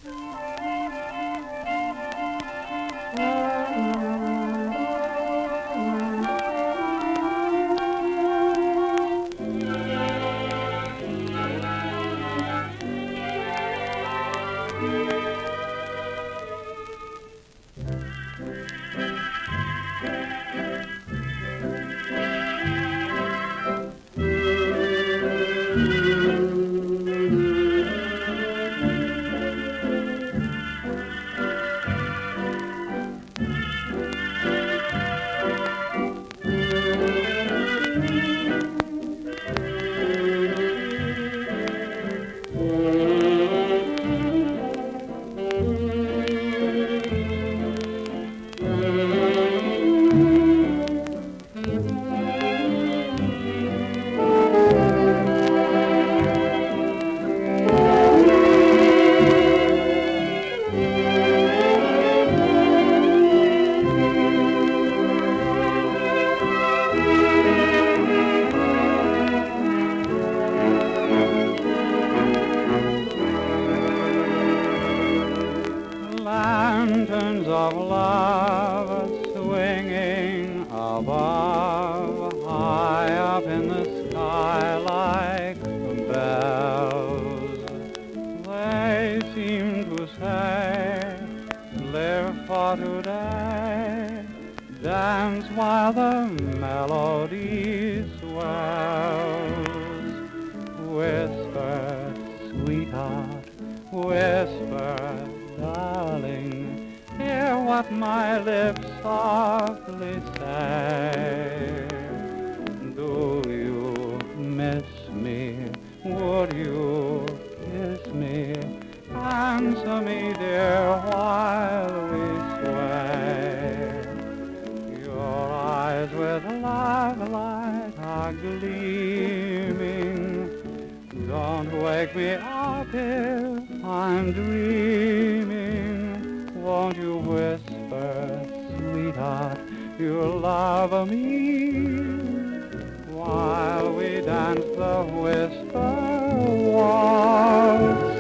Lanterns of love swinging above, high up in the sky like bells. They seem to say, live for today, dance while the melody swells. Whisper, sweetheart, whisper, darling, hear what my lips softly say. Do you miss me? Would you kiss me? Answer me, dear, while we sway. Your eyes with love light are gleaming. Don't wake me up if I'm dreaming. Won't you whisper, sweetheart, you'll love me while we dance the whisper waltz?